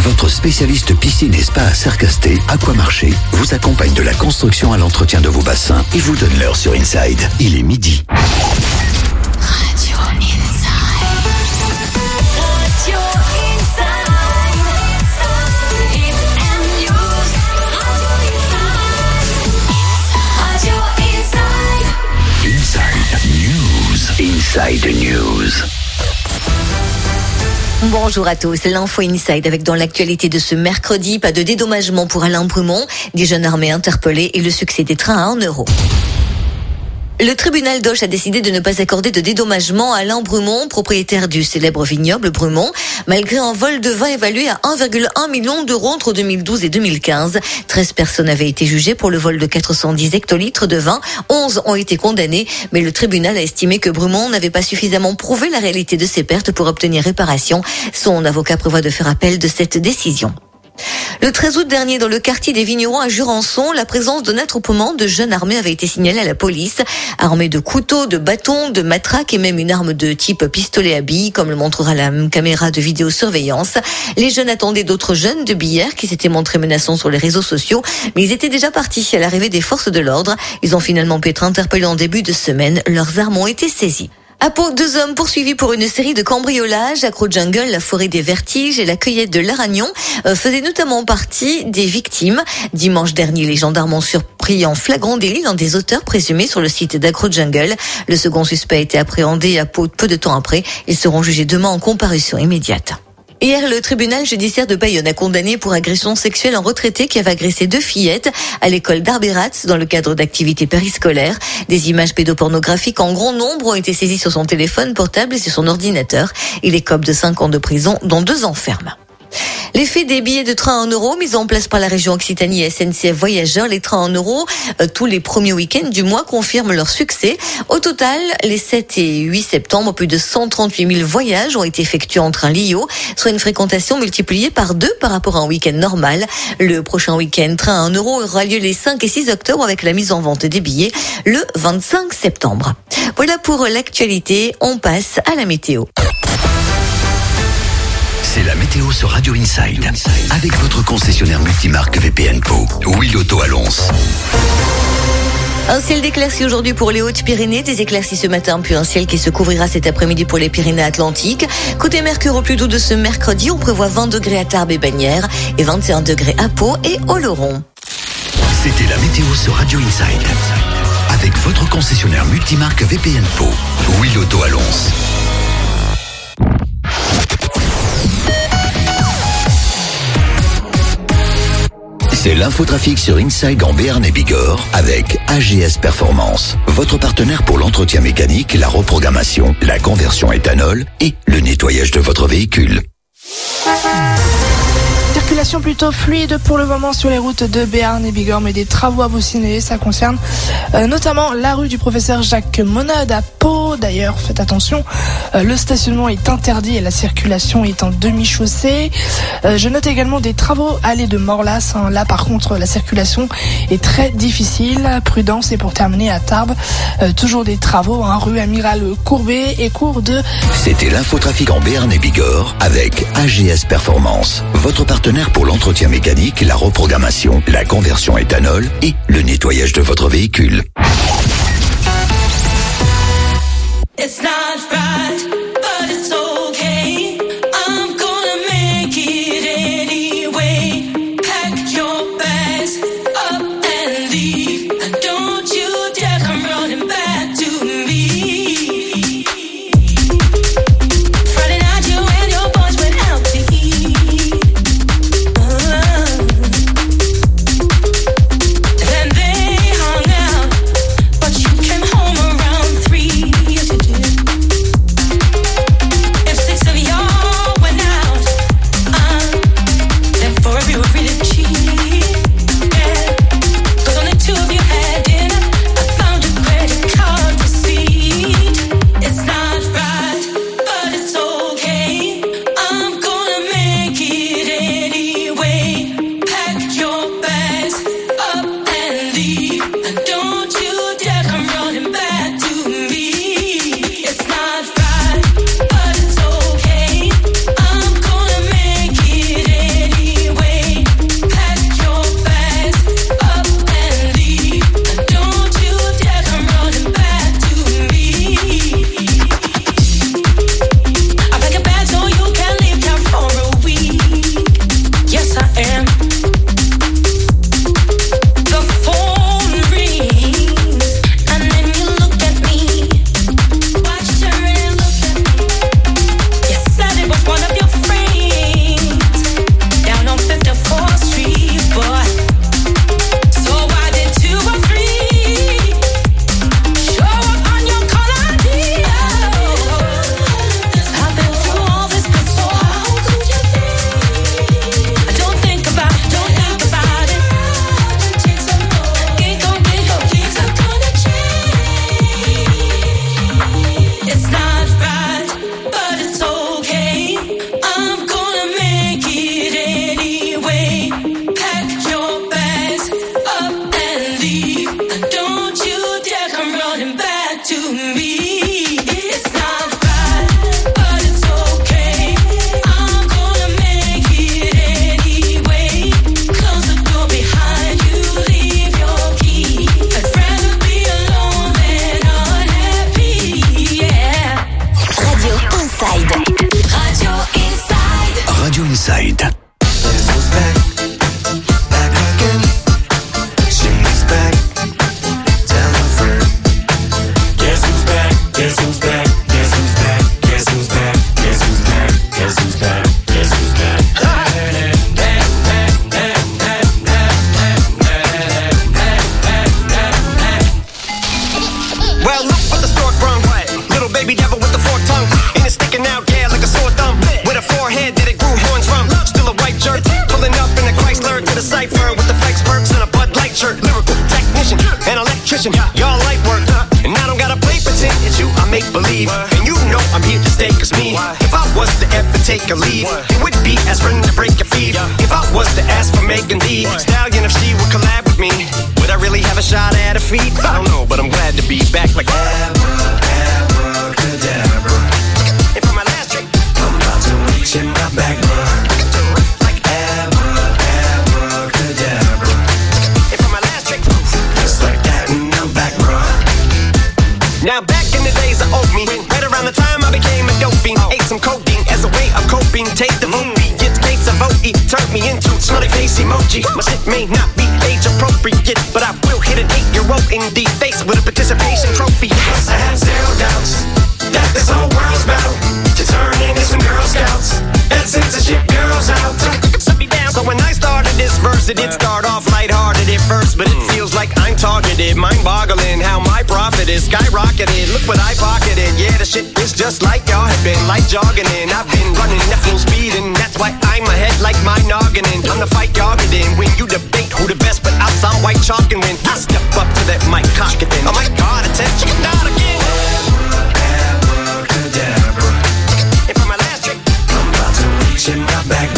Votre spécialiste piscine et spa à Sercasté, Aquamarché, vous accompagne de la construction à l'entretien de vos bassins et vous donne l'heure sur Inside. Il est midi. Radio Inside. Radio Inside News. Inside News. Bonjour à tous, l'info Inside avec dans l'actualité de ce mercredi, pas de dédommagement pour Alain Brumont, des jeunes armés interpellés et le succès des trains à 1 euro. Le tribunal d'Auch a décidé de ne pas accorder de dédommagement à Alain Brumont, propriétaire du célèbre vignoble Brumont, malgré un vol de vin évalué à 1,1 million d'euros entre 2012 et 2015. 13 personnes avaient été jugées pour le vol de 410 hectolitres de vin. 11 ont été condamnées, mais le tribunal a estimé que Brumont n'avait pas suffisamment prouvé la réalité de ses pertes pour obtenir réparation. Son avocat prévoit de faire appel de cette décision. Le 13 août dernier, dans le quartier des Vignerons à Jurançon, la présence d'un attroupement de jeunes armés avait été signalée à la police. Armés de couteaux, de bâtons, de matraques et même une arme de type pistolet à billes, comme le montrera la caméra de vidéosurveillance. Les jeunes attendaient d'autres jeunes de Billère qui s'étaient montrés menaçants sur les réseaux sociaux, mais ils étaient déjà partis à l'arrivée des forces de l'ordre. Ils ont finalement pu être interpellés en début de semaine. Leurs armes ont été saisies. À Pau, 2 hommes poursuivis pour une série de cambriolages. Agro-Jungle, la forêt des vertiges et la cueillette de l'Aragnon faisaient notamment partie des victimes. Dimanche dernier, les gendarmes ont surpris en flagrant délit l'un des auteurs présumés sur le site d'Agro-Jungle. Le second suspect a été appréhendé à Pau peu de temps après. Ils seront jugés demain en comparution immédiate. Hier, le tribunal judiciaire de Bayonne a condamné pour agression sexuelle un retraité qui avait agressé 2 fillettes à l'école d'Arbératz dans le cadre d'activités périscolaires. Des images pédopornographiques en grand nombre ont été saisies sur son téléphone portable et sur son ordinateur. Il écope de 5 ans de prison, dont 2 ans ferme. L'effet des billets de train à 1 euro mis en place par la région Occitanie et SNCF Voyageurs, les trains à 1 euro tous les premiers week-ends du mois confirment leur succès. Au total, les 7 et 8 septembre, plus de 138 000 voyages ont été effectués en train Lio, soit une fréquentation multipliée par 2 par rapport à un week-end normal. Le prochain week-end train à 1 euro aura lieu les 5 et 6 octobre avec la mise en vente des billets le 25 septembre. Voilà pour l'actualité, on passe à la météo. C'est la météo sur Radio Inside. Avec votre concessionnaire multimarque VPN Pau. Will Auto à Lons. Un ciel d'éclaircies aujourd'hui pour les Hautes-Pyrénées, des éclaircies ce matin, puis un ciel qui se couvrira cet après-midi pour les Pyrénées-Atlantiques. Côté Mercure, au plus doux de ce mercredi, on prévoit 20 degrés à Tarbes et Bagnères et 21 degrés à Pau et Oloron. C'était la météo sur Radio Inside. Avec votre concessionnaire multimarque VPN Pau. Will Auto à Lons. C'est l'infotrafic sur Inside en Béarn et Bigorre avec AGS Performance, votre partenaire pour l'entretien mécanique, la reprogrammation, la conversion éthanol et le nettoyage de votre véhicule. Circulation plutôt fluide pour le moment sur les routes de Béarn et Bigorre, mais des travaux à vous signaler. Ça concerne notamment la rue du professeur Jacques Monod à Pau. D'ailleurs, faites attention, le stationnement est interdit et la circulation est en demi-chaussée. Je note également des travaux allée de Morlas. Là, par contre, la circulation est très difficile. Prudence. Et pour terminer, à Tarbes, toujours des travaux, rue Amiral Courbet et cours de... C'était l'infotrafic en Béarn et Bigorre avec AGS Performance, votre partenaire pour l'entretien mécanique, la reprogrammation, la conversion éthanol et le nettoyage de votre véhicule. It's not right, but it's okay. I'm gonna make it anyway. Pack your bags up and leave. And don't you dare come running back to me. Friday night you and your boys went out to eat. Then they hung out, but you came home around 3. Yes you did. Inside. Y'all light work, and I don't gotta play pretend it's you, I make believe. And you know I'm here to stay, cause me, if I was to ever take a leave, it would be as friend to break your feet. If I was to ask for Megan Thee Stallion, if she would collab with me, would I really have a shot at her feet? I don't know, but I'm glad to be back like abracadabra. And for my last trick, I'm about to reach in my back, like abracadabra. And for my last trick, just like that. Now back in the days of old me, right around the time I became a dope fiend, ate some codeine as a way of coping. Take the vote, it's case of OE, turned me into smiley face emoji. My shit may not be age appropriate, but I will hit an 8-year-old in the face with a participation trophy. Yes, I have zero doubts that this whole world's about to turn into some Girl Scouts and censorship girls out. So when I started this verse, it did start off lighthearted at first, but it feels like I'm targeted, mind-boggling how my profit is skyrocketed. Look what I pocketed, yeah, the shit is just like y'all have been, like jogging in. I've been running at full speed, and that's why I'm ahead like my noggin. I'm the fight y'all get in when you debate who the best, but I'm some white chalk, and when I step up to that mic, cock it then. Oh my God, attention, not again. Abracadabra. And for my last trick, I'm about to reach in my back,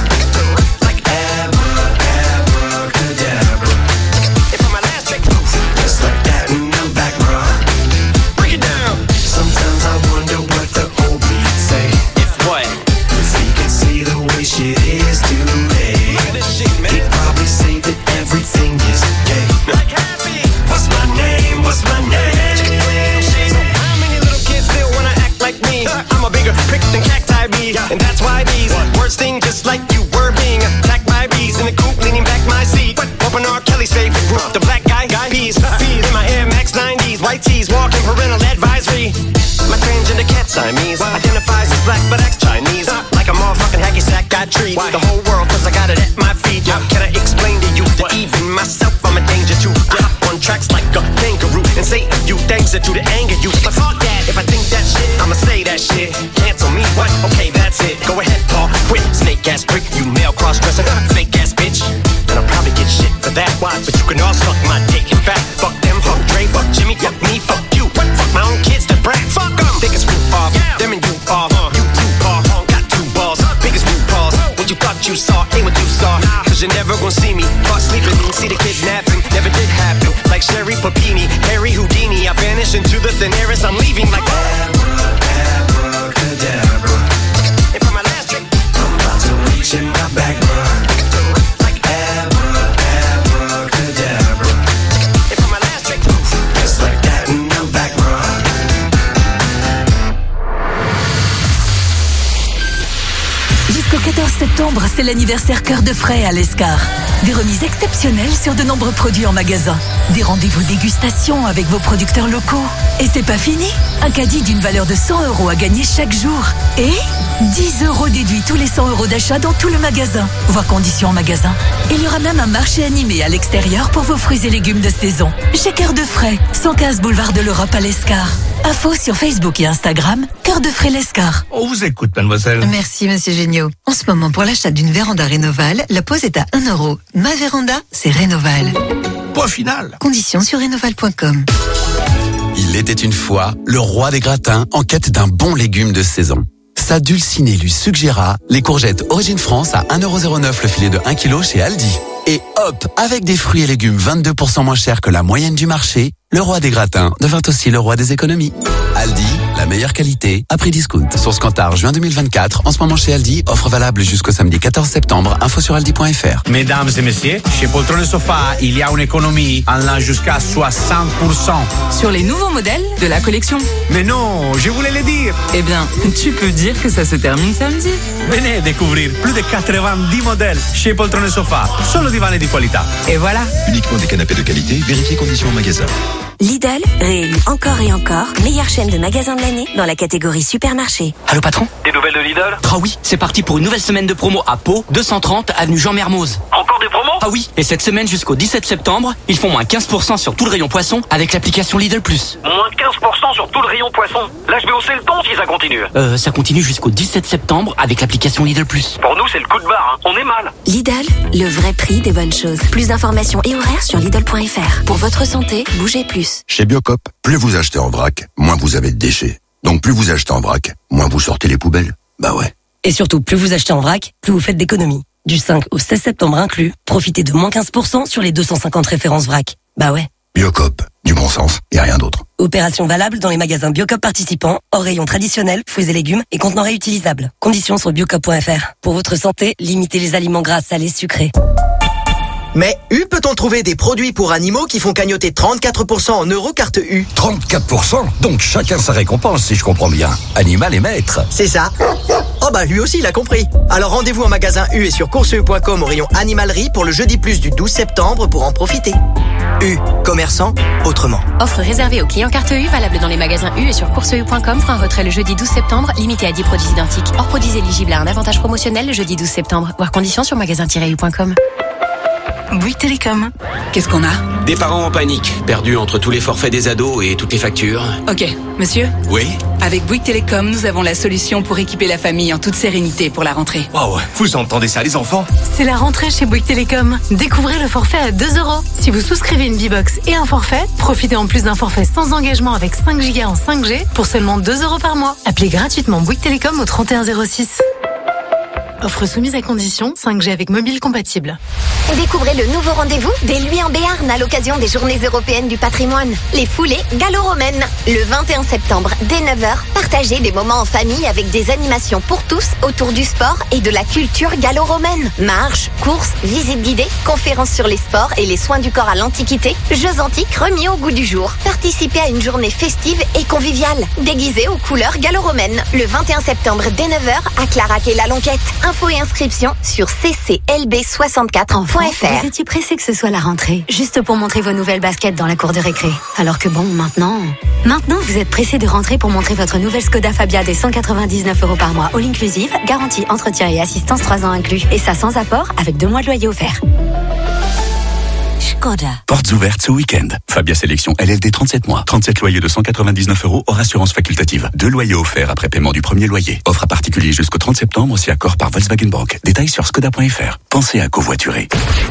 and that's why these words sting just like you were being attacked by bees in the coop, leaning back my seat. Open R. Kelly's favorite group, the black guy peas. Feed in my Air Max 90s, white tees, walking parental advisory. My transgender cat Siamese identifies as black but acts Chinese. Like a motherfucking hacky sack, got treat the whole world cause I got it at my feet. How can I explain to you that even myself I'm a danger to? I hop on tracks like a kangaroo and say a few things that do to anger you. But fuck that, if I think that shit, I'ma say that shit. Cancel me, what? Okay, that's it. Go ahead, Paul, quit. Snake ass prick, you male cross-dresser, fake ass bitch. And I'll probably get shit for that. Why? But you can all suck my dick. In fact, fuck them, fuck Dre, fuck Jimmy, fuck me, fuck you. What? Fuck my own kids, the brat. Fuck them. Biggest roof off, them and you off. You two paw, got two balls. Biggest root balls. What you thought you saw ain't what you saw. Cause you're never gonna see me caught sleeping. See the kidnapping, never did happen. Like Sherry Papini, Harry Houdini. I vanish into the thin air as I'm leaving like abracadabra. And for my last trick, I'm about to reach in my back, like abracadabra. And for my last trick, just like that, and I'm back, Jusqu'au 14 septembre, c'est l'anniversaire Cœur de Frais à l'Escar. Des remises exceptionnelles sur de nombreux produits en magasin. Des rendez-vous dégustation avec vos producteurs locaux. Et c'est pas fini. Un caddie d'une valeur de 100 € à gagner chaque jour. Et 10 € déduits tous les 100 € d'achat dans tout le magasin. Voir conditions en magasin. Il y aura même un marché animé à l'extérieur pour vos fruits et légumes de saison. Chez Cœur de Frais, 115 boulevard de l'Europe à l'Escar. Info sur Facebook et Instagram, Cœur de Frais l'Escar. On vous écoute, mademoiselle. Merci, monsieur Géniaud. En ce moment, pour l'achat d'une véranda Rénoval, la pose est à 1 €. Ma véranda, c'est Rénoval. Point final. Conditions sur rénoval.com. Il était une fois le roi des gratins en quête d'un bon légume de saison. Sa dulcinée lui suggéra les courgettes Origine France à 1,09 € le filet de 1 kg chez Aldi. Et hop, avec des fruits et légumes 22% moins chers que la moyenne du marché, le roi des gratins devint aussi le roi des économies. Aldi, La meilleure qualité à prix discount. Source Cantar, juin 2024. En ce moment chez Aldi, offre valable jusqu'au samedi 14 septembre. Info sur aldi.fr. Mesdames et messieurs, chez Poltron et Sofa, il y a une économie allant jusqu'à 60%. Sur les nouveaux modèles de la collection. Mais non, je voulais le dire. Eh bien, tu peux dire que ça se termine samedi. Venez découvrir plus de 90 modèles chez Poltron et Sofa. Solo divani di qualità. Et voilà. Uniquement des canapés de qualité, vérifiez conditions en magasin. Lidl, réélu encore et encore, meilleure chaîne de magasins de l'année dans la catégorie supermarché. Allô patron? Des nouvelles de Lidl? Ah oui, c'est parti pour une nouvelle semaine de promo à Pau, 230 avenue Jean Mermoz. Encore des promos? Ah oui, et cette semaine jusqu'au 17 septembre, ils font moins 15% sur tout le rayon poisson avec l'application Lidl+. Moins 15% sur tout le rayon poisson. Là, je vais hausser le ton si ça continue. Ça continue jusqu'au 17 septembre avec l'application Lidl+. Pour nous, c'est le coup de barre, hein. On est mal. Lidl, le vrai prix des bonnes choses. Plus d'informations et horaires sur Lidl.fr. Pour votre santé, bougez plus. Chez Biocop, plus vous achetez en vrac, moins vous avez de déchets. Donc plus vous achetez en vrac, moins vous sortez les poubelles. Bah ouais. Et surtout, plus vous achetez en vrac, plus vous faites d'économies. Du 5 au 16 septembre inclus, profitez de moins 15% sur les 250 références vrac. Bah ouais. Biocop, du bon sens et rien d'autre. Opération valable dans les magasins Biocop participants, hors rayon traditionnel, fruits et légumes et contenants réutilisables. Conditions sur biocop.fr. Pour votre santé, limitez les aliments gras, salés, sucrés. Mais U peut-on trouver des produits pour animaux qui font cagnotter 34% en Eurocarte U? 34%? Donc chacun sa récompense si je comprends bien. Animal et maître. C'est ça. Oh bah lui aussi il a compris. Alors rendez-vous en magasin U et sur courseu.com au rayon animalerie pour le jeudi plus du 12 septembre pour en profiter. U, commerçant autrement. Offre réservée aux clients carte U, valable dans les magasins U et sur courseu.com. Frein retrait le jeudi 12 septembre, limité à 10 produits identiques. Hors produits éligibles à un avantage promotionnel le jeudi 12 septembre. Voir conditions sur magasin-u.com. Bouygues Télécom. Qu'est-ce qu'on a? Des parents en panique, perdus entre tous les forfaits des ados et toutes les factures. Ok, monsieur? Oui? Avec Bouygues Télécom, nous avons la solution pour équiper la famille en toute sérénité pour la rentrée. Waouh, vous entendez ça les enfants? C'est la rentrée chez Bouygues Télécom. Découvrez le forfait à 2 €. Si vous souscrivez une B-Box et un forfait, profitez en plus d'un forfait sans engagement avec 5 Go en 5G pour seulement 2 € par mois. Appelez gratuitement Bouygues Télécom au 3106. Offre soumise à condition, 5G avec mobile compatible. Découvrez le nouveau rendez-vous des Lui en Béarn à l'occasion des Journées européennes du patrimoine. Les foulées gallo-romaines. Le 21 septembre, dès 9h, partagez des moments en famille avec des animations pour tous autour du sport et de la culture gallo-romaine. Marches, courses, visites guidées, conférences sur les sports et les soins du corps à l'Antiquité, jeux antiques remis au goût du jour. Participez à une journée festive et conviviale, déguisée aux couleurs gallo-romaines. Le 21 septembre, dès 9h, à Clarac et la Lonquette. Infos et inscriptions sur cclb64.fr. Vous étiez pressé que ce soit la rentrée, juste pour montrer vos nouvelles baskets dans la cour de récré. Alors que bon, maintenant, vous êtes pressé de rentrer pour montrer votre nouvelle Skoda Fabia des 199 € par mois, all inclusive, garantie, entretien et assistance 3 ans inclus. Et ça sans apport, avec 2 mois de loyer offert. Skoda. Portes ouvertes ce week-end. Fabia Sélection LLD 37 mois. 37 loyers de 199 € hors assurance facultative. 2 loyers offerts après paiement du premier loyer. Offre à particulier jusqu'au 30 septembre, aussi accord par Volkswagen Bank. Détails sur skoda.fr. Pensez à covoiturer.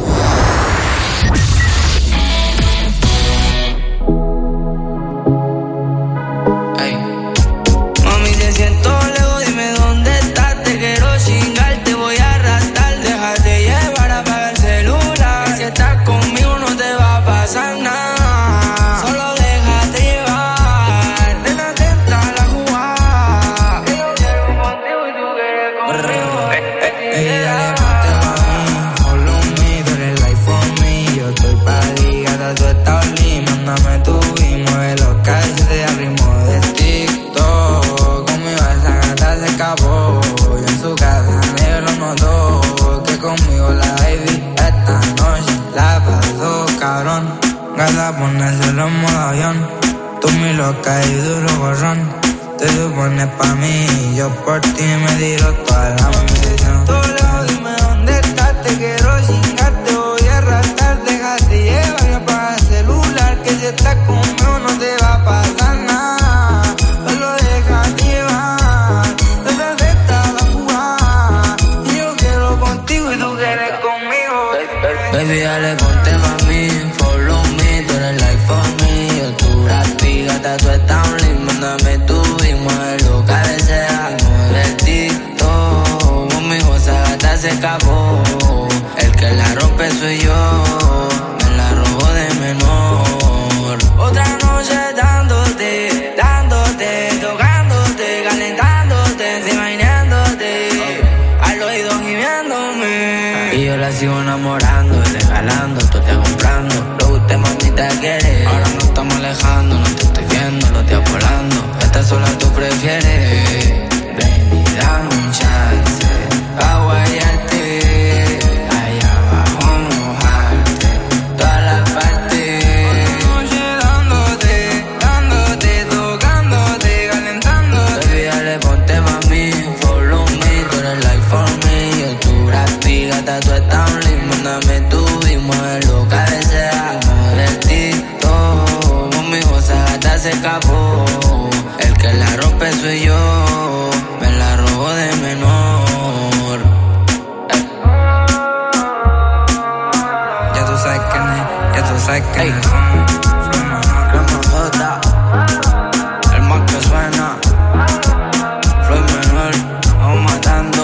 Gata ponérselo en modo avión. Tú mi loca y duro gorrón. Te supones pa' mí y yo por ti me tiro toda la munición. Todo lejos, dime dónde estás. Te quiero chingar, te voy a arrastrar. Déjate llevar y apaga el celular. Que si estás conmigo no te va a pasar nada. Solo déjate llevar. Desde esta la jugada. Y yo quiero contigo y tú quieres conmigo. Baby, dale, ponte pa' mí. Tú estás un lindo, mándame tú y muévelo, cabecea, mueve el TikTok. Conmigo esa gata se escapó, el que la rompe soy yo, me la robo de menor. Otra noche dándote, tocando. engañándome. Y yo la sigo enamorando, regalando, tú te comprando. Lo que usted mamita quiere. Ahora nos estamos alejando, no te estoy viendo, lo estoy volando. Esta sola tú prefieres. Ven y dame un chance pa' guayarte. Allá abajo mojarte toda la parte. Noche dándote, tocándote, calentándote. Baby, dale, ponte pa' mí, follow me. Tú eres like for me. Yo tu grafica, tú estás un link. Mándame tu ritmo, es lo que deseamos de ti. Todo, mi cosa hasta se escapó. El que la rompe soy yo. Me la robo de menor. Ya tú sabes quién es, ya tú sabes quién es. Crema J, el más que suena. Floyd menor, vamos matando.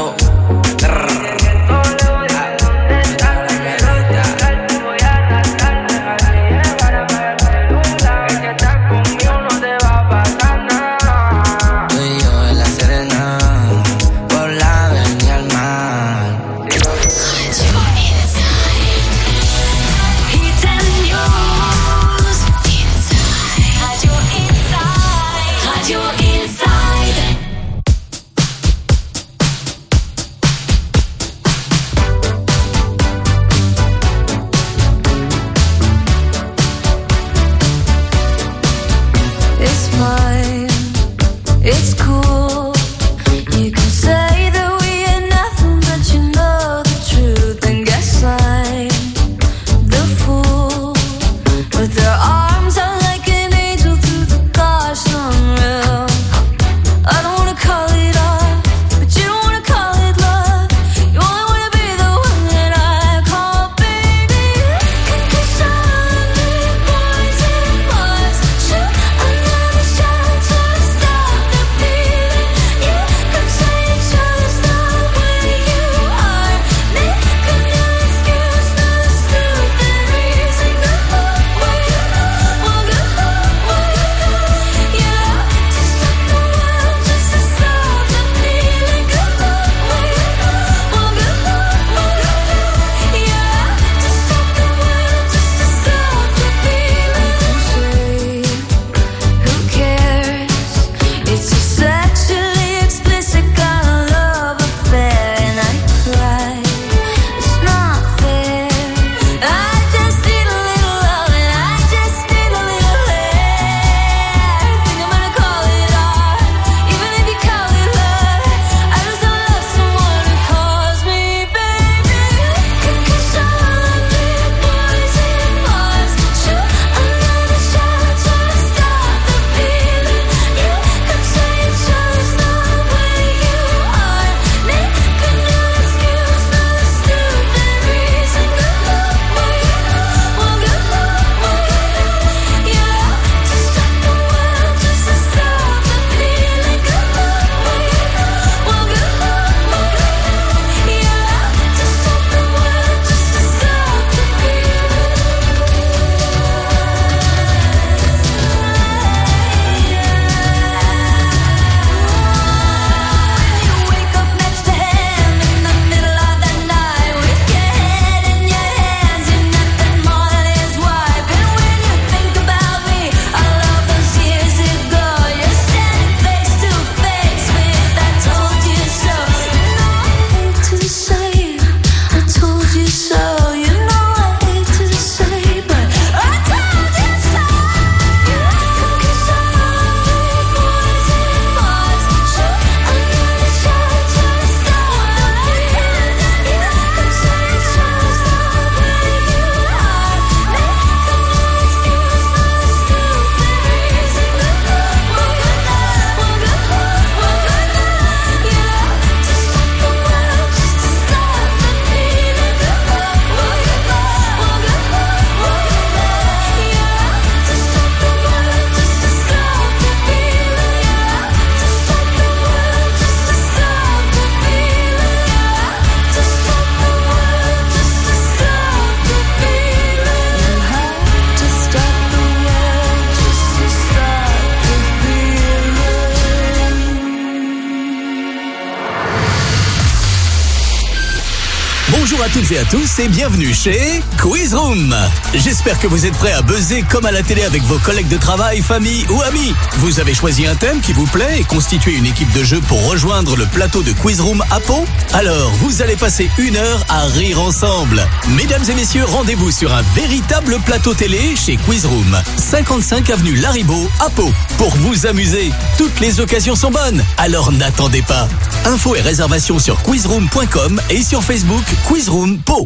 Bonjour à toutes et à tous et bienvenue chez Quiz Room. J'espère que vous êtes prêts à buzzer comme à la télé avec vos collègues de travail, famille ou amis. Vous avez choisi un thème qui vous plaît et constitué une équipe de jeu pour rejoindre le plateau de Quiz Room à Pau. Alors, vous allez passer 1 heure à rire ensemble. Mesdames et messieurs, rendez-vous sur un véritable plateau télé chez Quiz Room, 55 avenue Laribout à Pau. Pour vous amuser, toutes les occasions sont bonnes, alors n'attendez pas. Infos et réservations sur quizroom.com et sur Facebook Quizroom Pau.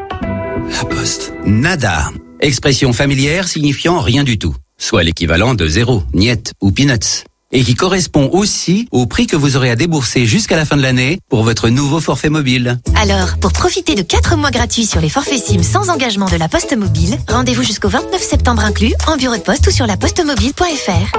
La Poste. Nada. Expression familière signifiant rien du tout. Soit l'équivalent de zéro, niet ou peanuts. Et qui correspond aussi au prix que vous aurez à débourser jusqu'à la fin de l'année pour votre nouveau forfait mobile. Alors, pour profiter de 4 mois gratuits sur les forfaits SIM sans engagement de la Poste Mobile, rendez-vous jusqu'au 29 septembre inclus en bureau de poste ou sur lapostemobile.fr.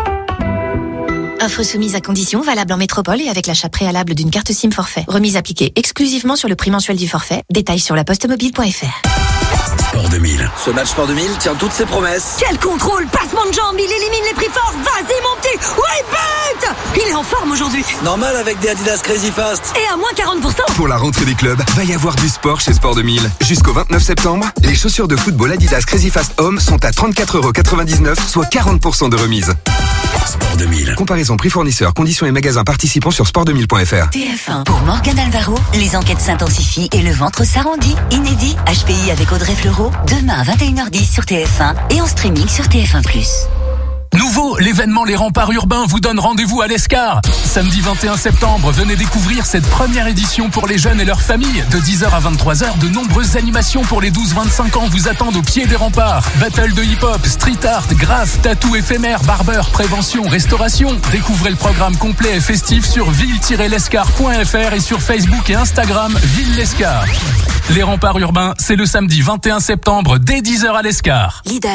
Offre soumise à conditions, valable en métropole et avec l'achat préalable d'une carte SIM forfait. Remise appliquée exclusivement sur le prix mensuel du forfait. Détails sur lapostemobile.fr. Sport 2000. Ce match Sport 2000 tient toutes ses promesses. Quel contrôle, passement de jambes, il élimine les prix forts. Vas-y mon petit, ouais but. Il est en forme aujourd'hui. Normal avec des Adidas Crazy Fast. Et à moins 40%. Pour la rentrée des clubs, va y avoir du sport chez Sport 2000. Jusqu'au 29 septembre, les chaussures de football Adidas Crazy Fast Home sont à 34,99€, soit 40% de remise. Sport 2000. Comparaison prix fournisseur, conditions et magasins participants sur sport2000.fr. TF1. Pour Morgane Alvaro, les enquêtes s'intensifient et le ventre s'arrondit. Inédit, HPI avec Audrey Fleurot, demain à 21h10 sur TF1 et en streaming sur TF1+. Nouveau, l'événement Les Remparts Urbains vous donne rendez-vous à l'Escar. Samedi 21 septembre, venez découvrir cette première édition pour les jeunes et leurs familles. De 10h à 23h, de nombreuses animations pour les 12-25 ans vous attendent au pied des remparts. Battle de hip-hop, street art, graphes, tatou éphémère, barbeur, prévention, restauration. Découvrez le programme complet et festif sur ville-lescar.fr et sur Facebook et Instagram Ville l'Escar. Les Remparts Urbains, c'est le samedi 21 septembre dès 10h à l'Escar. Lidl.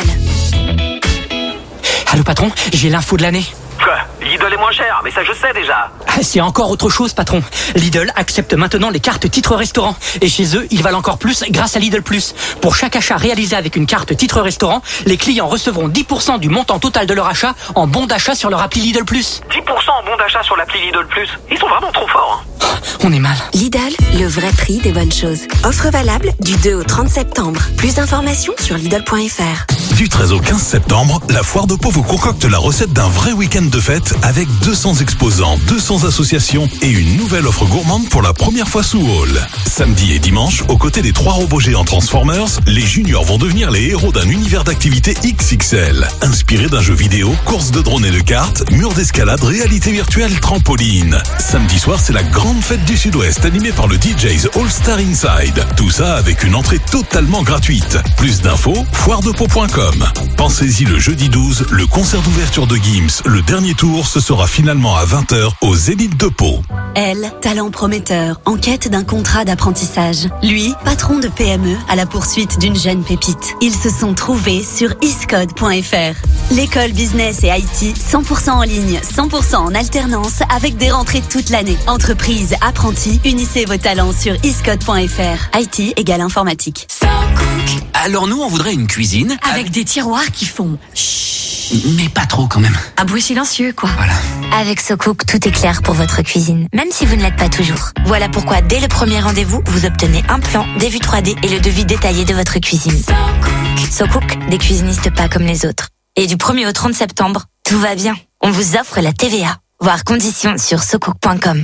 Allô patron, j'ai l'info de l'année. Quoi? Lidl est moins cher, mais ça je sais déjà. C'est encore autre chose patron. Lidl accepte maintenant les cartes titres restaurant. Et chez eux, ils valent encore plus grâce à Lidl Plus. Pour chaque achat réalisé avec une carte titre restaurant, les clients recevront 10% du montant total de leur achat en bon d'achat sur leur appli Lidl Plus. 10% en bon d'achat sur l'appli Lidl Plus. Ils sont vraiment trop forts. On est mal. Lidl, le vrai prix des bonnes choses. Offre valable du 2 au 30 septembre. Plus d'informations sur Lidl.fr. Du 13 au 15 septembre, la Foire de Pau vous concocte la recette d'un vrai week-end de fête avec 200 exposants, 200 associations et une nouvelle offre gourmande pour la première fois sous Hall. Samedi et dimanche, aux côtés des 3 robots géants Transformers, les juniors vont devenir les héros d'un univers d'activité XXL. Inspiré d'un jeu vidéo, course de drones et de cartes, mur d'escalade, réalité virtuelle, trampoline. Samedi soir, c'est la grande fête du Sud-Ouest animée par le DJ's All Star Inside. Tout ça avec une entrée totalement gratuite. Plus d'infos, foiredepau.com. Pensez-y, le jeudi 12, le concert d'ouverture de Gims, le dernier tour, ce sera finalement à 20h au Zénith de Pau. Elle, talent prometteur, en quête d'un contrat d'apprentissage. Lui, patron de PME, à la poursuite d'une jeune pépite. Ils se sont trouvés sur iscode.fr. L'école business et IT, 100% en ligne, 100% en alternance, avec des rentrées toute l'année. Entreprise, apprentis, unissez vos talents sur iscode.fr. IT égale informatique. Alors nous, on voudrait une cuisine Avec des tiroirs qui font mais pas trop quand même. un bruit silencieux, quoi. Voilà. Avec SoCook, tout est clair pour votre cuisine, même si vous ne l'êtes pas toujours. Voilà pourquoi, dès le premier rendez-vous, vous obtenez un plan, des vues 3D et le devis détaillé de votre cuisine. SoCook, des cuisinistes pas comme les autres. Et du 1er au 30 septembre, tout va bien. On vous offre la TVA. Voir conditions sur socook.com.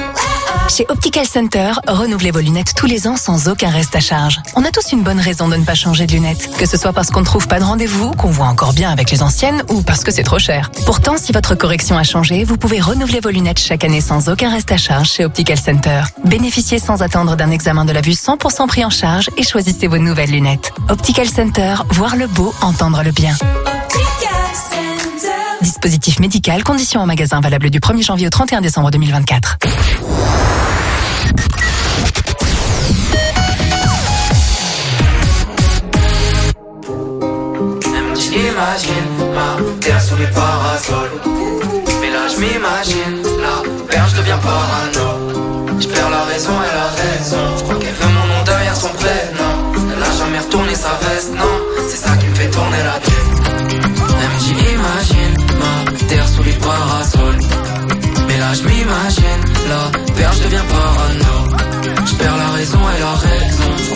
Chez Optical Center, renouvelez vos lunettes tous les ans sans aucun reste à charge. On a tous une bonne raison de ne pas changer de lunettes. Que ce soit parce qu'on ne trouve pas de rendez-vous, qu'on voit encore bien avec les anciennes ou parce que c'est trop cher. Pourtant, si votre correction a changé, vous pouvez renouveler vos lunettes chaque année sans aucun reste à charge chez Optical Center. Bénéficiez sans attendre d'un examen de la vue 100% pris en charge et choisissez vos nouvelles lunettes. Optical Center, voir le beau, entendre le bien. Dispositif médical, conditions en magasin valable du 1er janvier au 31 décembre 2024. J'imagine ma terre sous les parasols. Mais là je m'imagine, la perche devient parano. Je perds la raison et la raison. Je crois qu'elle veut mon nom derrière son prénom. Elle a jamais retourné sa veste, non. C'est ça qui me fait tourner la tête. Même j'imagine ma terre sous les parasols. Mais là je m'imagine, la perche devient parano. Je perds la raison et la raison.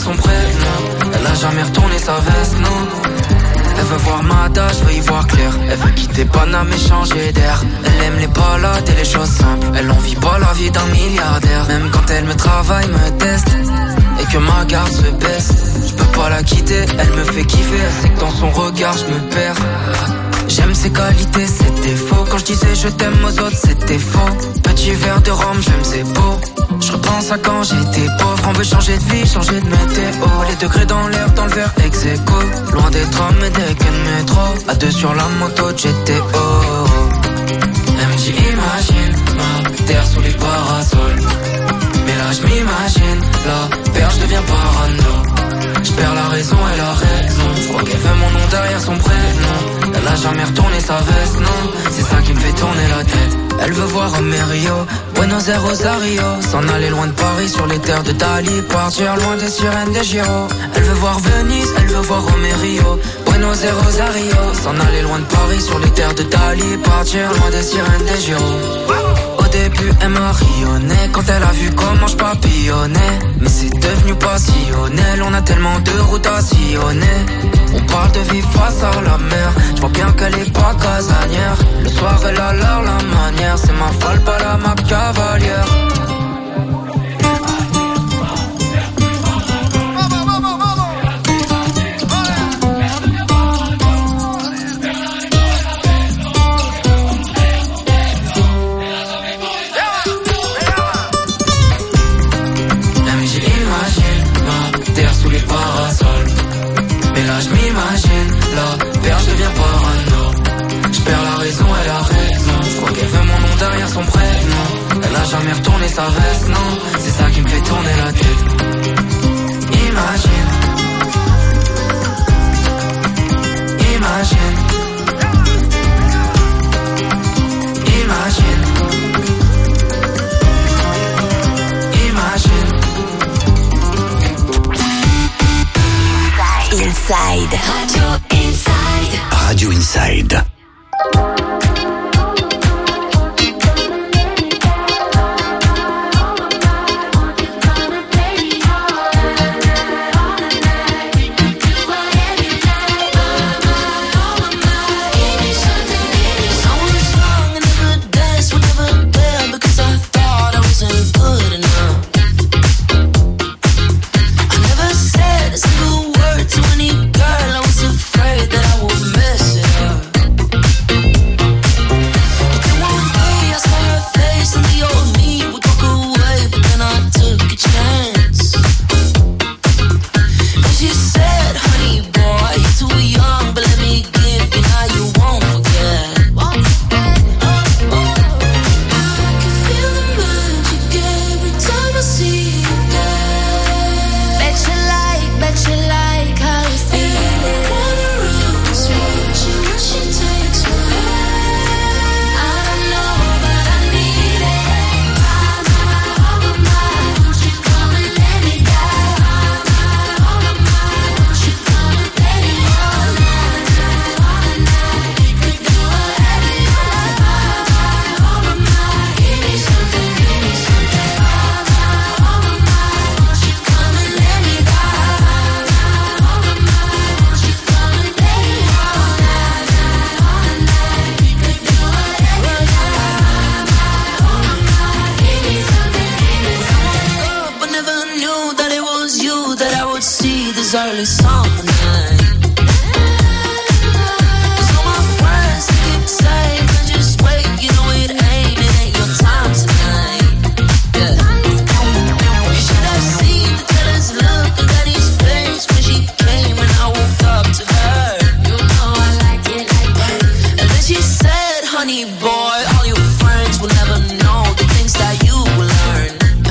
son prénom. Elle a jamais retourné sa veste, non. Elle veut voir Mada, je veux y voir clair. Elle veut quitter Paname et changer d'air. Elle aime les balades et les choses simples. Elle en vit pas la vie d'un milliardaire. Même quand elle me travaille, me teste et que ma garde se baisse, je peux pas la quitter, elle me fait kiffer. Elle sait que dans son regard je me perds. J'aime ses qualités, ses défauts. Quand je disais je t'aime aux autres, c'était faux. Petit verre de rhum, j'aime ses beaux. Je repense à quand j'étais pauvre. On veut changer de vie, changer de météo. Les degrés dans l'air, dans le verre ex-aequo. Loin des trams et des quais de métro. À deux sur la moto de GTO. Elle me dit imagine ma terre sous les parasols. Mais là je m'imagine, la perche devient parano. Je perds la raison et la raison. Je crois qu'elle veut mon nom derrière son prénom. Elle a jamais retourné sa veste, non. C'est ça qui me fait tourner la tête. Elle veut voir Rio, Buenos Aires, Rosario. S'en aller loin de Paris sur les terres de Dali. Partir loin des sirènes des Giro. Elle veut voir Venise, elle veut voir Rio, Buenos Aires, Rosario. S'en aller loin de Paris sur les terres de Dali. Partir loin des sirènes des Giro. Au début elle m'a rayonné quand elle a vu comment je papillonnais. Mais c'est devenu passionnel, on a tellement de routes à sillonner. On parle de vivre face à la mer. Je vois bien qu'elle est pas casanière. Le soir elle a l'air la manière. C'est ma folle, pas la ma cavalière. Je m'imagine, la perche devient parano. Je perds la raison et la raison. Je crois qu'elle veut mon nom derrière son prénom. Elle a jamais retourné sa veste, non. C'est ça qui me fait tourner la tête. Imagine. Imagine. Imagine. Imagine. Inside. Radio Inside.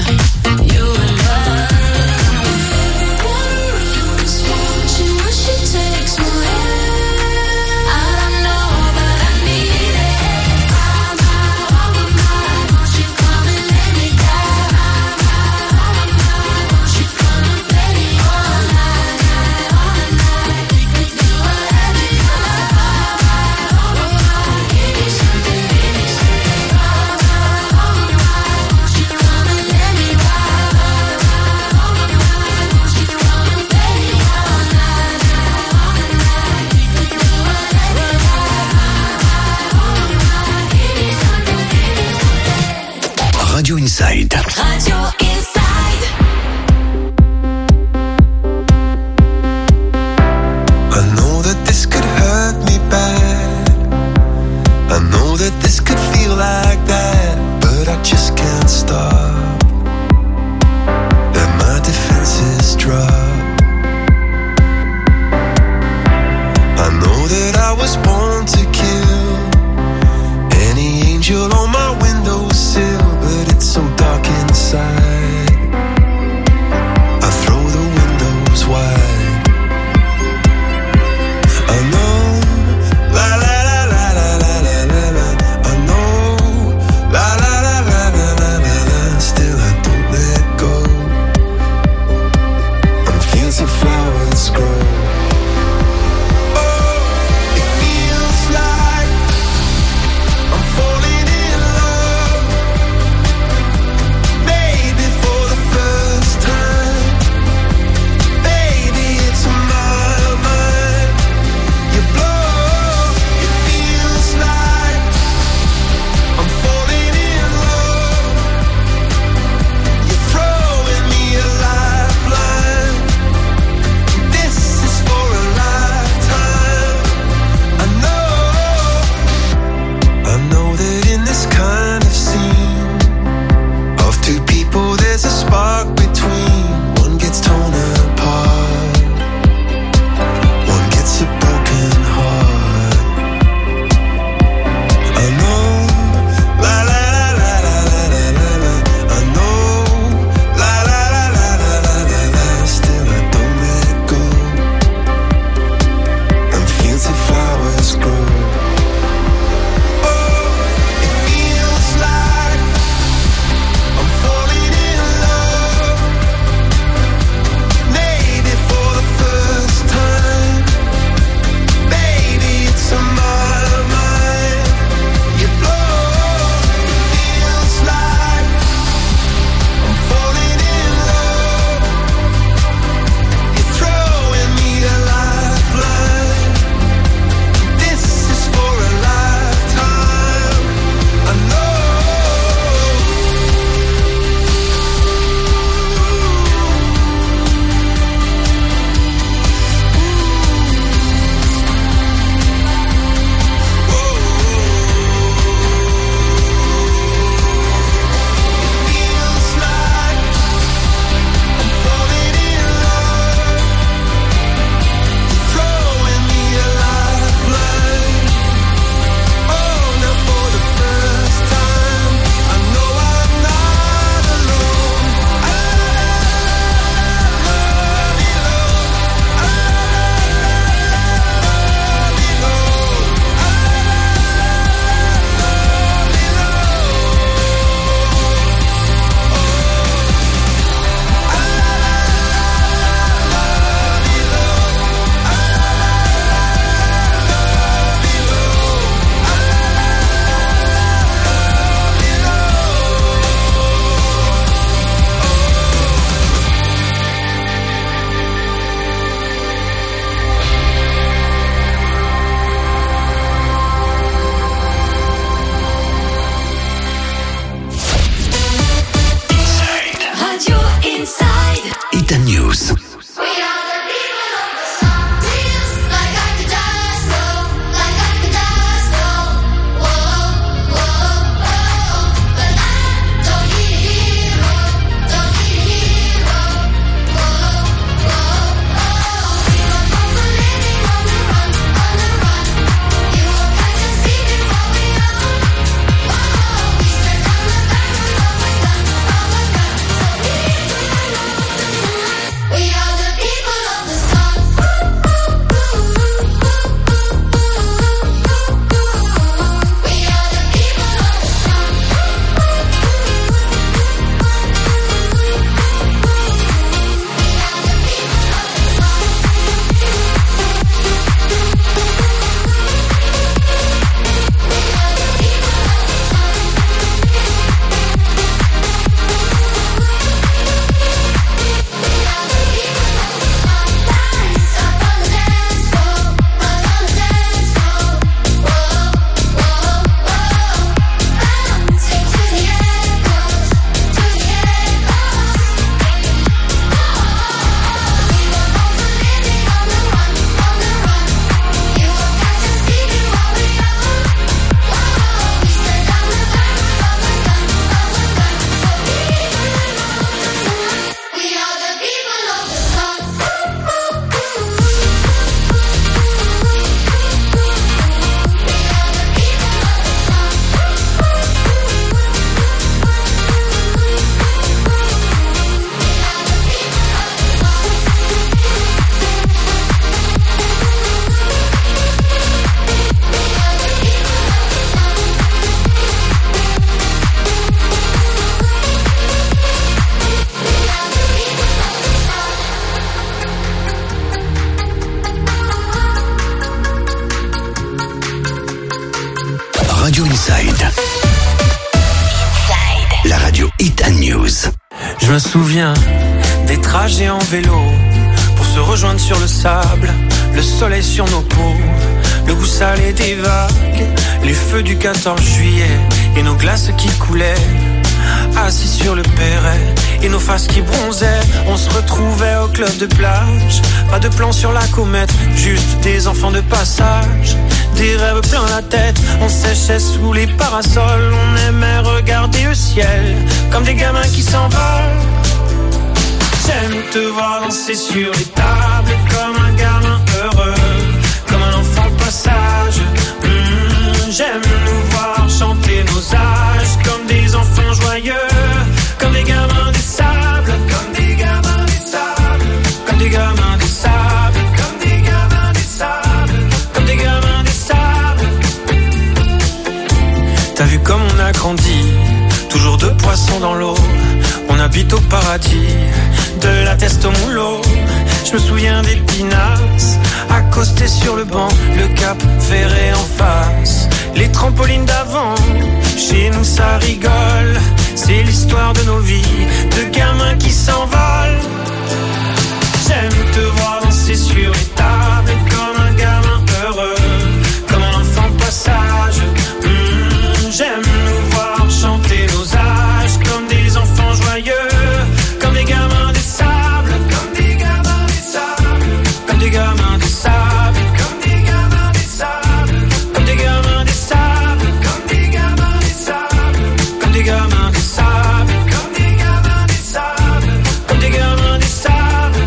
She Radio Inside. I know that this could hurt me bad. I know that this could feel like that, but I just can't stop. And my defenses drop. I know that I was born to kill any angel on my windowsill, but it's so dark inside. I throw the windows wide. I know, la la la la la la la la la. I know, la la la la la la la la. Still I don't let go. And fields of flowers grow. We are me souviens des trajets en vélo pour se rejoindre sur le sable, le soleil sur nos peaux, le goût salé des vagues, les feux du 14 juillet et nos glaces qui coulaient, assis sur le perret et nos faces qui bronzaient. On se retrouvait au club de plage, pas de plan sur la comète, juste des enfants de passage, des rêves plein la tête. On séchait sous les parasols, on aimait regarder le ciel comme des gamins qui s'envolent. J'aime te voir danser sur les tables comme un gamin heureux, comme un enfant de passage. J'aime nous voir chanter nos âges comme des enfants joyeux, comme des gamins du sable, comme des gamins du sable, comme des gamins du sable, comme des gamins du sable, comme des gamins du sable. T'as vu comme on a grandi, toujours deux poissons dans l'eau. On habite au paradis, de la teste au moulot. Je me souviens des pinasses, accostés sur le banc, le cap ferré en face, les trampolines d'avant. Chez nous ça rigole, c'est l'histoire de nos vies, de gamins qui s'envolent. J'aime te voir danser sur les tables comme un gamin heureux, comme un enfant de passage. J'aime nous voir chanter nos âges comme des enfants joyeux, comme des gamins du sable, comme des gamins du sable, comme des gamins du sable, comme des gamins du sable, comme des gamins du sable, comme des gamins du sable, comme des gamins du sable, comme des gamins du sable, comme des gamins du sable.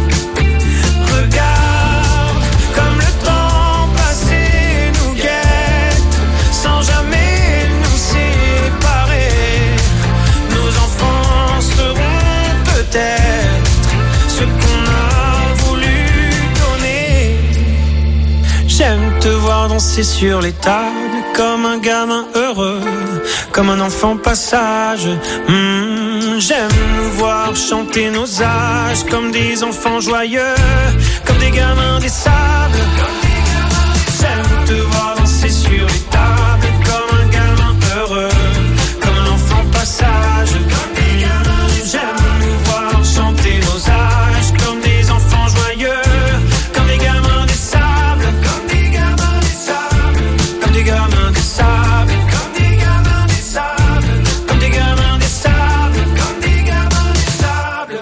Regarde comme le temps passé nous guette, sans jamais nous séparer. Nos enfants seront peut-être ce qu'on a voulu donner. J'aime te voir danser sur les tables comme un gamin heureux, comme un enfant passage. J'aime nous voir chanter nos âges comme des enfants joyeux, comme des gamins des sables. J'aime te voir danser sur les tables comme un gamin heureux, comme un enfant passage. J'aime nous voir chanter nos âges comme des enfants joyeux, comme des gamins des sables, comme des gamins des sables, comme des gamins des sables, comme des gamins des sables, comme des gamins des sables, comme des gamins des sables.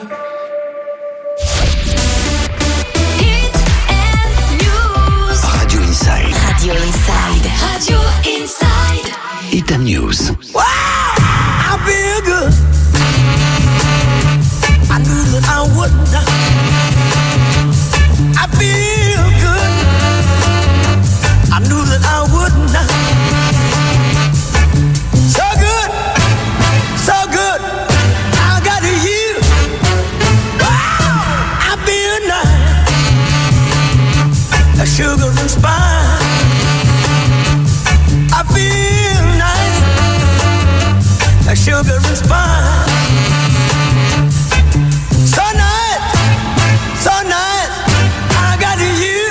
Radio Inside. Radio Inside. Radio Inside. Hit and News. Wow, I feel good. I knew that I wouldn't. I feel good. I knew that I wouldn't. So good, so good. I got you. Wow, I feel nice. A sugar and spice. I feel nice. A sugar and spice. So nice, so nice. I got you.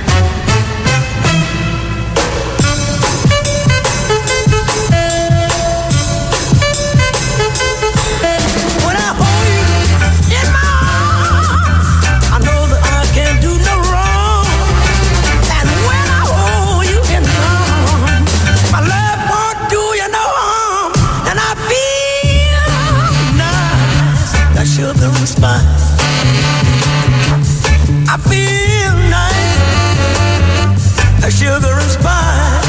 When I hold you in my arms, I know that I can't do no wrong. And when I hold you in my arms, my love won't do you no harm. And I feel nice, that sugar and spice. I feel nice, that sugar and spice.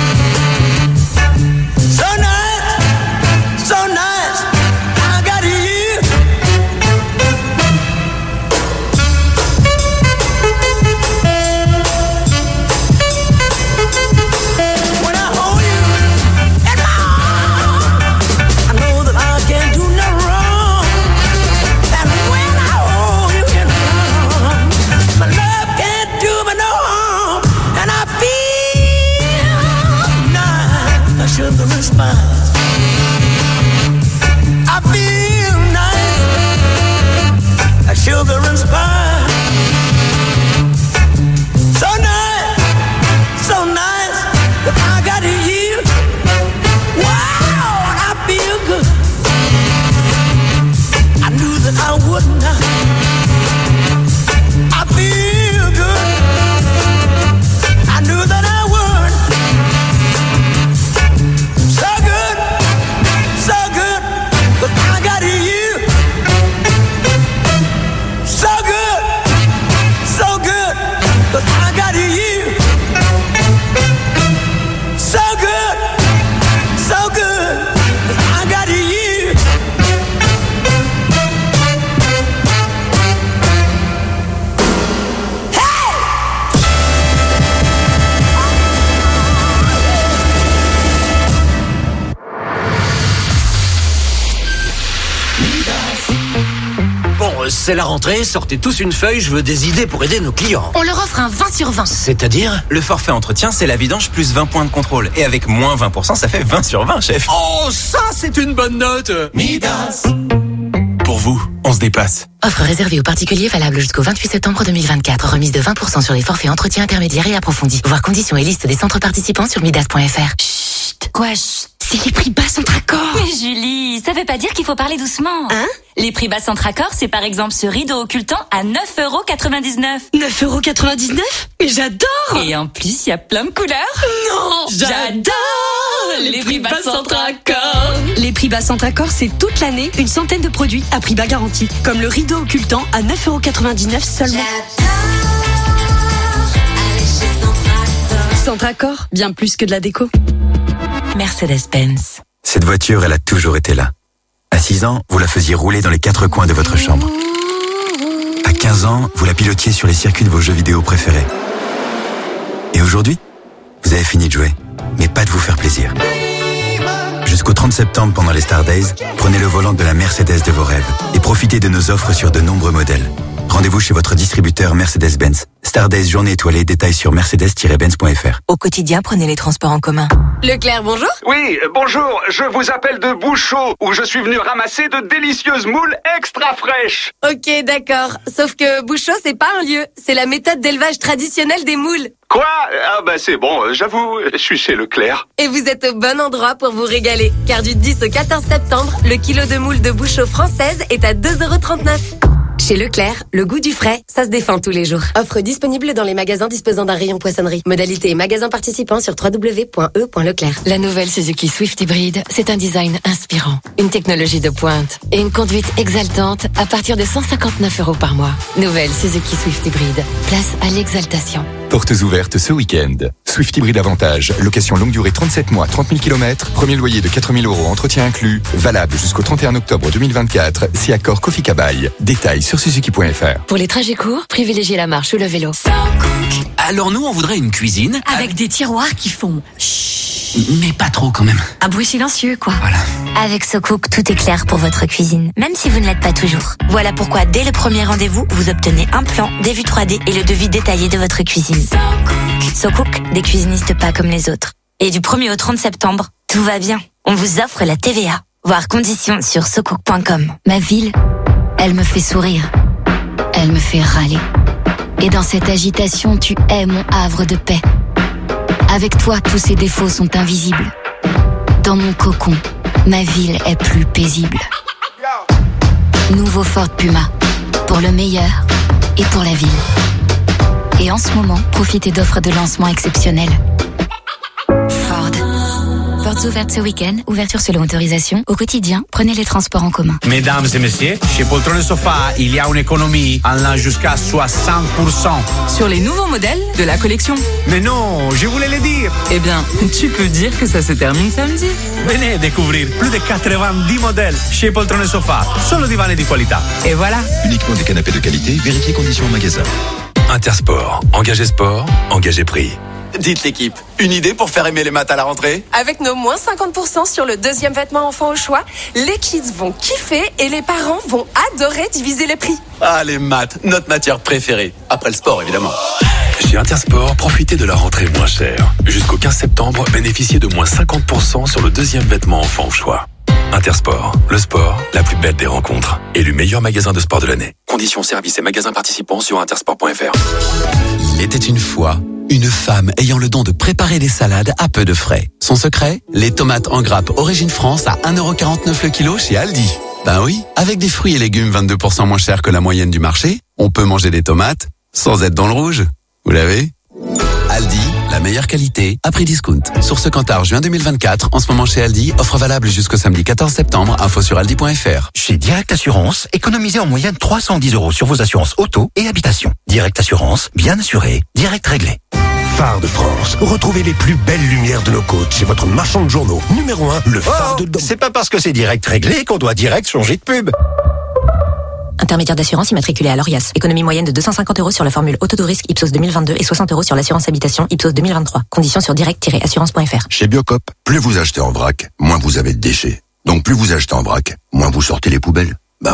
So nice, so nice. I got you. When I hold you in my arms, I know that I can't do no wrong. And when I hold you in my arms, my c'est la rentrée, sortez tous une feuille, je veux des idées pour aider nos clients. On leur offre un 20 sur 20. C'est-à-dire ? Le forfait entretien, c'est la vidange plus 20 points de contrôle. Et avec moins 20%, ça fait 20 sur 20, chef. Oh, ça, c'est une bonne note. Midas. Pour vous, on se dépasse. Offre réservée aux particuliers valable jusqu'au 28 septembre 2024. Remise de 20% sur les forfaits entretien intermédiaires et approfondis. Voir conditions et liste des centres participants sur midas.fr. Chut. Quoi, chut? C'est les prix bas Centracor. Mais Julie, ça veut pas dire qu'il faut parler doucement. Hein? Les prix bas Centracor, c'est par exemple ce rideau occultant à 9,99 €. 9,99 €? Mais j'adore! Et en plus, il y a plein de couleurs. Non! J'adore les prix bas Centracor. Les prix bas Centracor, c'est toute l'année une centaine de produits à prix bas garanti. Comme le rideau occultant à 9,99 € seulement. Centracor, bien plus que de la déco. Mercedes-Benz. Cette voiture, elle a toujours été là. À 6 ans, vous la faisiez rouler dans les 4 coins de votre chambre. À 15 ans, vous la pilotiez sur les circuits de vos jeux vidéo préférés. Et aujourd'hui, vous avez fini de jouer, mais pas de vous faire plaisir. Jusqu'au 30 septembre, pendant les Star Days, prenez le volant de la Mercedes de vos rêves et profitez de nos offres sur de nombreux modèles. Rendez-vous chez votre distributeur Mercedes-Benz. Star Days journée étoilée, détails sur mercedes-benz.fr. Au quotidien, prenez les transports en commun. Leclerc, bonjour. Oui, bonjour, je vous appelle de Bouchot, où je suis venu ramasser de délicieuses moules extra fraîches. Ok, d'accord. Sauf que Bouchot, c'est pas un lieu. C'est la méthode d'élevage traditionnelle des moules. Quoi ? Ah bah c'est bon, j'avoue, je suis chez Leclerc. Et vous êtes au bon endroit pour vous régaler. Car du 10 au 14 septembre, le kilo de moules de Bouchot française est à 2,39 €. Chez Leclerc, le goût du frais, ça se défend tous les jours. Offre disponible dans les magasins disposant d'un rayon poissonnerie. Modalité et magasins participants sur www.e.leclerc. La nouvelle Suzuki Swift Hybrid, c'est un design inspirant, une technologie de pointe et une conduite exaltante à partir de 159 € par mois. Nouvelle Suzuki Swift Hybrid, place à l'exaltation. Portes ouvertes ce week-end. Swift Hybrid Avantage, location longue durée 37 mois, 30 000 km, premier loyer de 4 000 €, entretien inclus, valable jusqu'au 31 octobre 2024, si accord Kofi Kabaï. Détails sur suzuki.fr. Pour les trajets courts, privilégiez la marche ou le vélo. Alors nous, on voudrait une cuisine Avec des tiroirs qui font mais pas trop quand même. un bruit silencieux, quoi. Voilà. Avec SoCook, tout est clair pour votre cuisine, même si vous ne l'êtes pas toujours. Voilà pourquoi, dès le premier rendez-vous, vous obtenez un plan, des vues 3D et le devis détaillé de votre cuisine. SoCook, des cuisinistes pas comme les autres. Et du 1er au 30 septembre, tout va bien. On vous offre la TVA. Voir conditions sur socook.com. Ma ville, elle me fait sourire. Elle me fait râler. Et dans cette agitation, tu es mon havre de paix. Avec toi, tous ces défauts sont invisibles. Dans mon cocon, ma ville est plus paisible. Nouveau Ford Puma, pour le meilleur et pour la ville. Et en ce moment, profitez d'offres de lancement exceptionnelles. Ford. Portes ouvertes ce week-end, ouverture selon autorisation. Au quotidien, prenez les transports en commun. Mesdames et messieurs, chez Poltron Sofa, il y a une économie allant jusqu'à 60%. Sur les nouveaux modèles de la collection. Mais non, je voulais le dire. Eh bien, tu peux dire que ça se termine samedi. Venez découvrir plus de 90 modèles chez Poltron Sofa. Solo divani di qualità. Et voilà. Uniquement des canapés de qualité, vérifiez conditions en magasin. Intersport, engagez sport, engagez prix. Dites l'équipe, une idée pour faire aimer les maths à la rentrée ? Avec nos moins 50% sur le deuxième vêtement enfant au choix, les kids vont kiffer et les parents vont adorer diviser les prix. Ah, les maths, notre matière préférée. Après le sport, évidemment. Chez Intersport, profitez de la rentrée moins chère. Jusqu'au 15 septembre, bénéficiez de moins 50% sur le deuxième vêtement enfant au choix. Intersport, le sport, la plus belle des rencontres. Élu meilleur magasin de sport de l'année. Conditions, services et magasins participants sur intersport.fr. Il était une fois une femme ayant le don de préparer des salades à peu de frais. Son secret ? Les tomates en grappe Origine France à 1,49 € le kilo chez Aldi. Ben oui, avec des fruits et légumes 22% moins chers que la moyenne du marché, on peut manger des tomates sans être dans le rouge. Vous l'avez ? Aldi, la meilleure qualité à prix discount. Source Cantar, juin 2024. En ce moment chez Aldi, offre valable jusqu'au samedi 14 septembre. Info sur aldi.fr. Chez Direct Assurance, économisez en moyenne 310 € sur vos assurances auto et habitation. Direct Assurance, bien assuré, direct réglé. Phare de France. Retrouvez les plus belles lumières de nos côtes chez votre marchand de journaux. Numéro 1, le phare de... C'est pas parce que c'est direct réglé qu'on doit direct changer de pub. Intermédiaire d'assurance immatriculé à l'ORIAS. Économie moyenne de 250 € sur la formule Autorisque Ipsos 2022 et 60 € sur l'assurance habitation Ipsos 2023. Conditions sur direct-assurance.fr. Chez Biocop, plus vous achetez en vrac, moins vous avez de déchets. Donc plus vous achetez en vrac, moins vous sortez les poubelles. Bah ouais.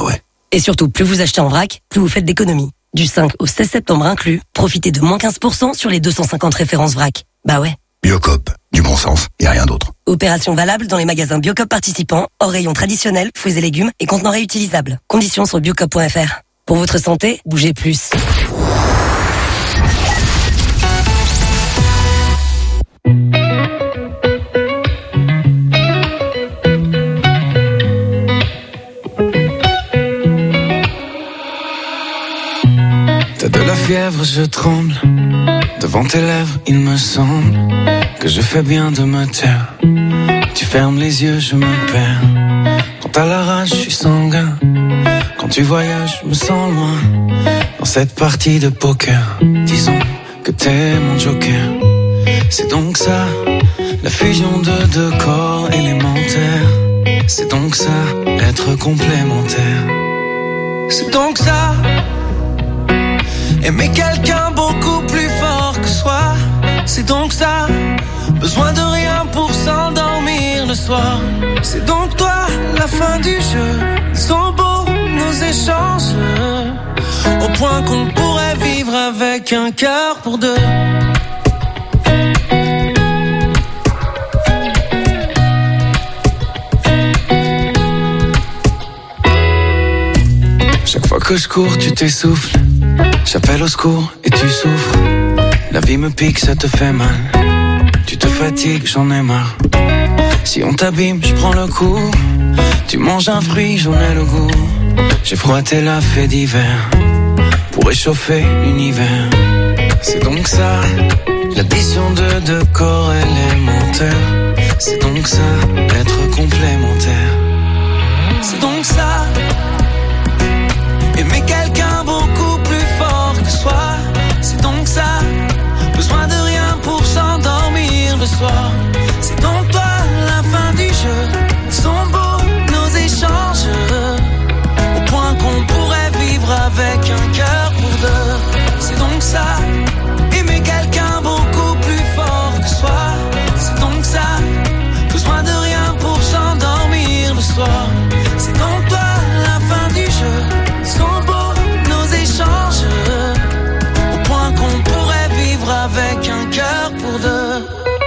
Et surtout, plus vous achetez en vrac, plus vous faites d'économies. Du 5 au 16 septembre inclus, profitez de moins 15% sur les 250 références vrac. Bah ouais. Biocop, du bon sens et rien d'autre. Opération valable dans les magasins Biocop participants, hors rayon traditionnel, fruits et légumes et contenants réutilisables. Conditions sur biocop.fr. Pour votre santé, bougez plus. T'as de la fièvre, je tremble. Devant tes lèvres, il me semble que je fais bien de me taire. Tu fermes les yeux, je me perds. Quand t'as la rage, je suis sanguin. Quand tu voyages, je me sens loin. Dans cette partie de poker, disons que t'es mon joker. C'est donc ça, la fusion de deux corps élémentaires. C'est donc ça, être complémentaire. C'est donc ça, aimer quelqu'un beaucoup plus fort que soi. C'est donc ça, besoin de rien pour s'endormir le soir. C'est donc toi, la fin du jeu. Ils sont beaux nos échanges, au point qu'on pourrait vivre avec un cœur pour deux. Chaque fois que je cours, tu t'essouffles. J'appelle au secours et tu souffres. La vie me pique, ça te fait mal. Tu te fatigues, j'en ai marre. Si on t'abîme, je prends le coup. Tu manges un fruit, j'en ai le goût. J'ai froissé la fée d'hiver pour réchauffer l'univers. C'est donc ça, l'addition de deux corps élémentaires. C'est donc ça, être complémentaire. C'est donc ça, aimer quelqu'un beaucoup plus fort que soi. C'est donc ça, besoin de rien pour s'endormir le soir. C'est donc toi, la fin du jeu. Ils sont beaux nos échanges, au point qu'on pourrait vivre avec un cœur pour deux. C'est donc ça, aimer quelqu'un beaucoup plus fort que soi. C'est donc ça, besoin de rien pour s'endormir le soir. C'est donc toi, la fin du jeu. Ils sont beaux nos échanges, au point qu'on pourrait vivre avec un cœur pour deux.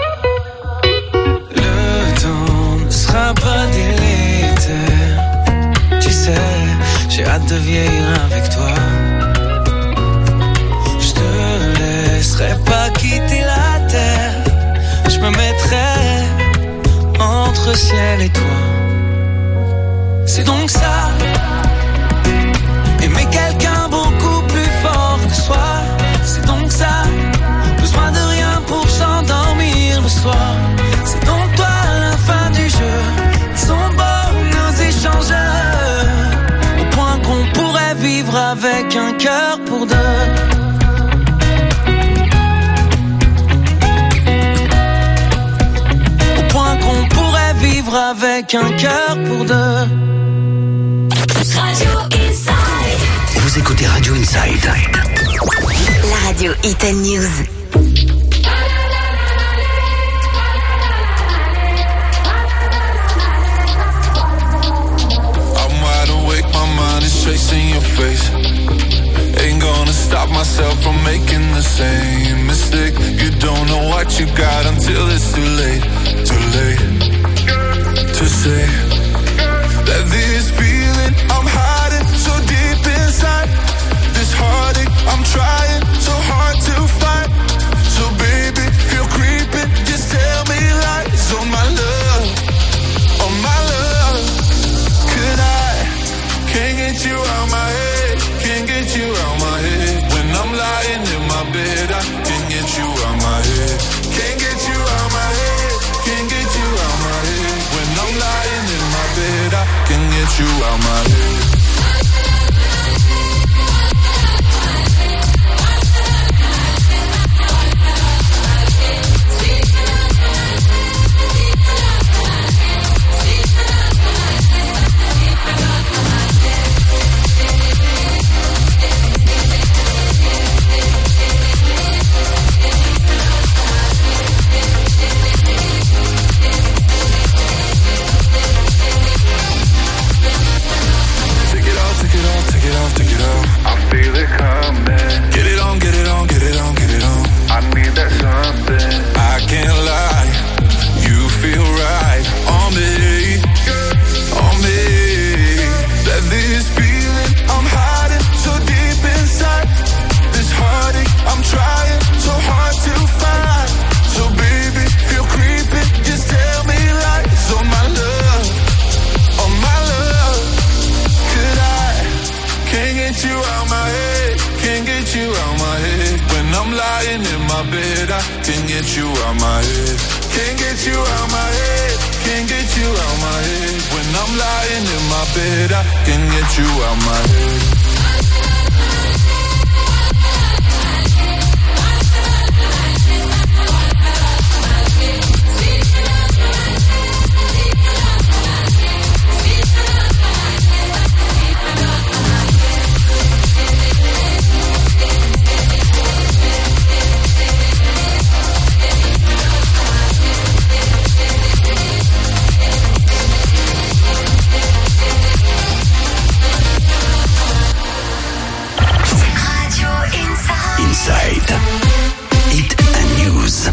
Le temps ne sera pas délétère. Tu sais, j'ai hâte de vieillir avec toi. Je te laisserai pas quitter la terre. Je me mettrai entre ciel et toi. C'est donc ça, aimer quelqu'un beaucoup plus fort que soi. C'est donc ça, besoin de rien pour s'endormir le soir. C'est donc toi, la fin du jeu. Ils sont beaux nos échanges, au point qu'on pourrait vivre avec un cœur pour deux. Au point qu'on pourrait vivre avec un cœur pour deux. Vous écoutez Radio Inside. La radio Hit News. I'm wide awake, my mind is chasing your face. Ain't gonna stop myself from making the same mistake. You don't know what you got until it's too late. Too late to say that this feeling I'm hiding so deep inside. This heartache I'm trying so hard to fight. So baby, feel creeping, just tell me lies on my love, on my love. Could I, can't get you out my head, can't get you out my head. When I'm lying in my bed, I can't get you out my head. Can't get you out my head, can't get you out my head. When I'm lying in my bed, I can't get you out my head. Can't get you out my head. Can't get you out my head. When I'm lying in my bed, I can't get you out my head. Inside. Hit and News.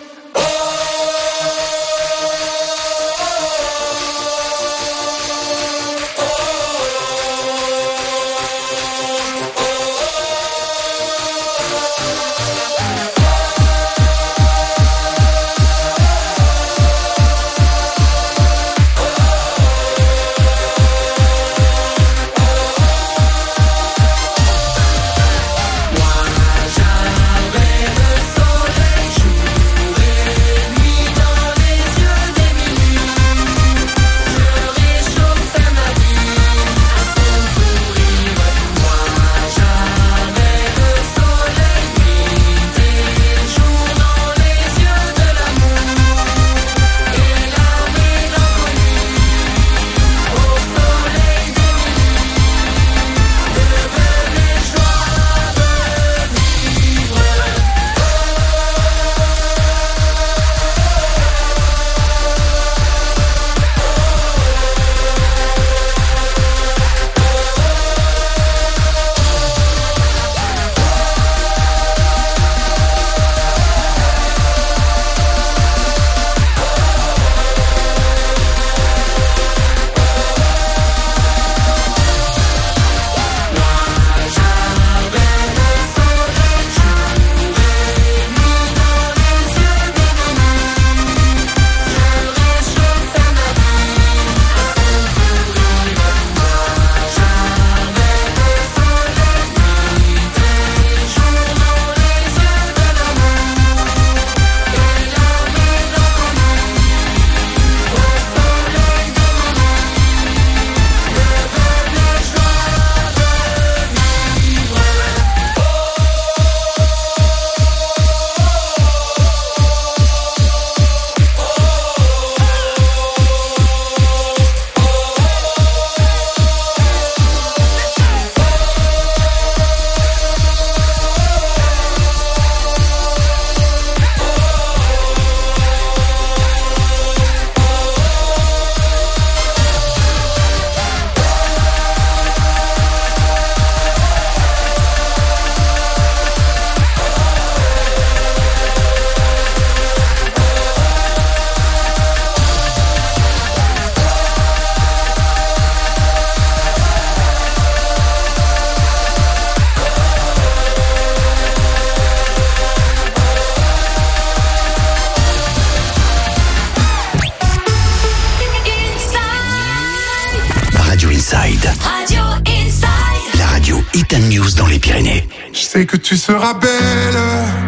Radio Inside. La radio Hit and News dans les Pyrénées. Je sais que tu seras belle.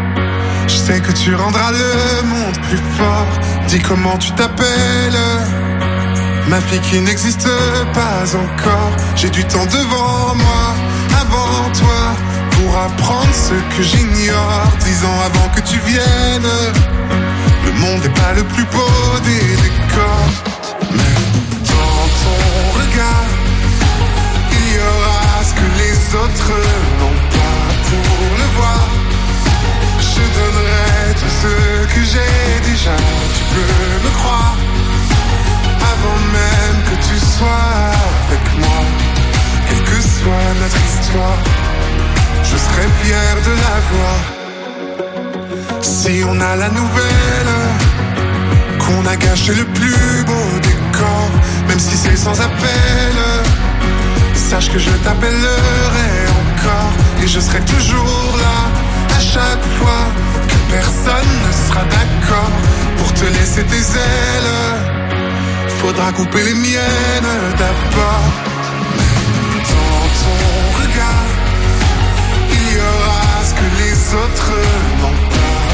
Je sais que tu rendras le monde plus fort. Dis comment tu t'appelles. Ma fille qui n'existe pas encore. J'ai du temps devant moi, avant toi, pour apprendre ce que j'ignore. 10 ans avant que tu viennes. Le monde n'est pas le plus beau des décors, mais dans ton regard, il y aura ce que les autres n'ont pas. Pour le voir, je donnerai tout ce que j'ai déjà. Tu peux me croire, avant même que tu sois avec moi. Quelle que soit notre histoire, je serai fier de la voir. Si on a la nouvelle qu'on a gâché le plus beau décor, même si c'est sans appel, sache que je t'appellerai encore. Et je serai toujours là, à chaque fois que personne ne sera d'accord pour te laisser tes ailes. Faudra couper les miennes d'abord. Mais dans ton regard, il y aura ce que les autres n'ont pas.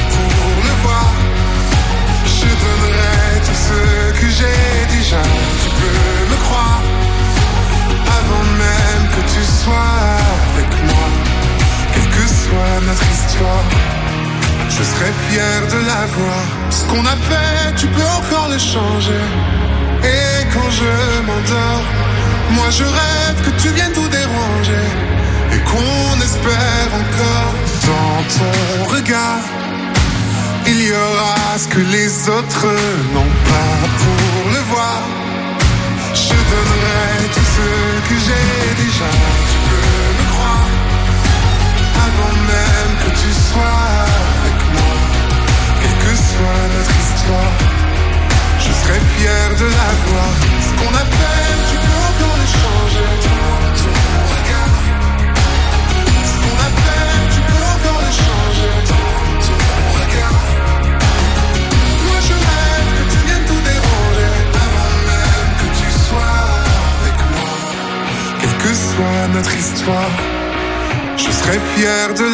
je serais fier de l'avoir. Ce qu'on a fait, tu peux encore le changer. Et quand je m'endors, moi je rêve que tu viennes tout déranger. Et qu'on espère encore dans ton regard. Il y aura ce que les autres n'ont pas pour le voir. Je donnerai tout ce que j'ai déjà, tu peux me croire. Avant même que tu sois avec moi, quelle que soit notre histoire, je serai fier de l'avoir. Ce qu'on a fait, tu peux encore le changer. Dans ton regard, ce qu'on a fait, tu peux encore le changer. Dans ton regard, moi je rêve que tu viennes tout déranger. Avant même que tu sois avec moi, quelle que soit notre histoire, je serai fier de